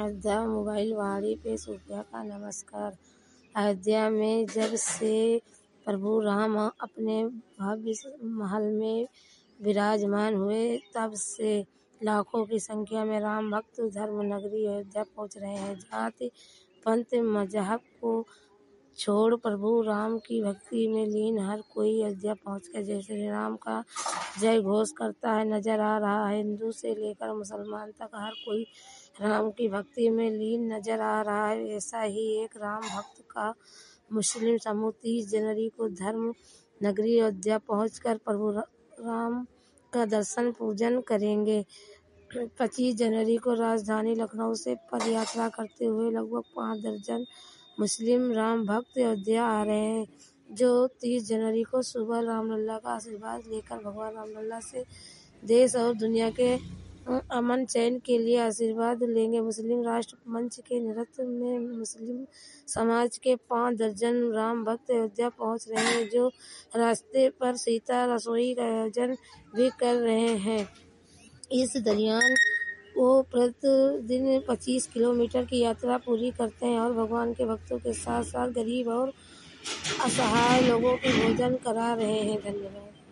Ayodhya mobile वाणी पे सूफिया का नमस्कार। अयोध्या में जब से प्रभु राम अपने भव्य महल में विराजमान हुए, तब से लाखों की संख्या में राम भक्त धर्म नगरी अयोध्या पहुंच रहे हैं। जाति पंथ मजहब को छोड़ प्रभु राम की भक्ति में लीन हर कोई अयोध्या पहुंचकर जय श्री राम का जय घोष करता है नजर आ रहा है। हिंदू से लेकर मुसलमान तक हर कोई राम की भक्ति में लीन नजर आ रहा है। ऐसा ही एक राम भक्त का मुस्लिम समूह 30 जनवरी को धर्म नगरी अयोध्या पहुंचकर प्रभु राम का दर्शन पूजन करेंगे। 25 जनवरी को राजधानी लखनऊ से पदयात्रा करते हुए लगभग 5 दर्जन मुस्लिम राम भक्त अयोध्या आ रहे हैं, जो 30 जनवरी को सुबह रामलला का आशीर्वाद लेकर भगवान रामलला से देश और दुनिया के अमन चैन के लिए आशीर्वाद लेंगे। मुस्लिम राष्ट्र मंच के नेतृत्व में मुस्लिम समाज के 5 दर्जन राम भक्त अयोध्या पहुंच रहे हैं, जो रास्ते पर सीता रसोई का आयोजन भी कर रहे हैं। इस दरमियान वो प्रतिदिन 25 किलोमीटर की यात्रा पूरी करते हैं और भगवान के भक्तों के साथ साथ गरीब और असहाय लोगों को भोजन करा रहे हैं। धन्यवाद।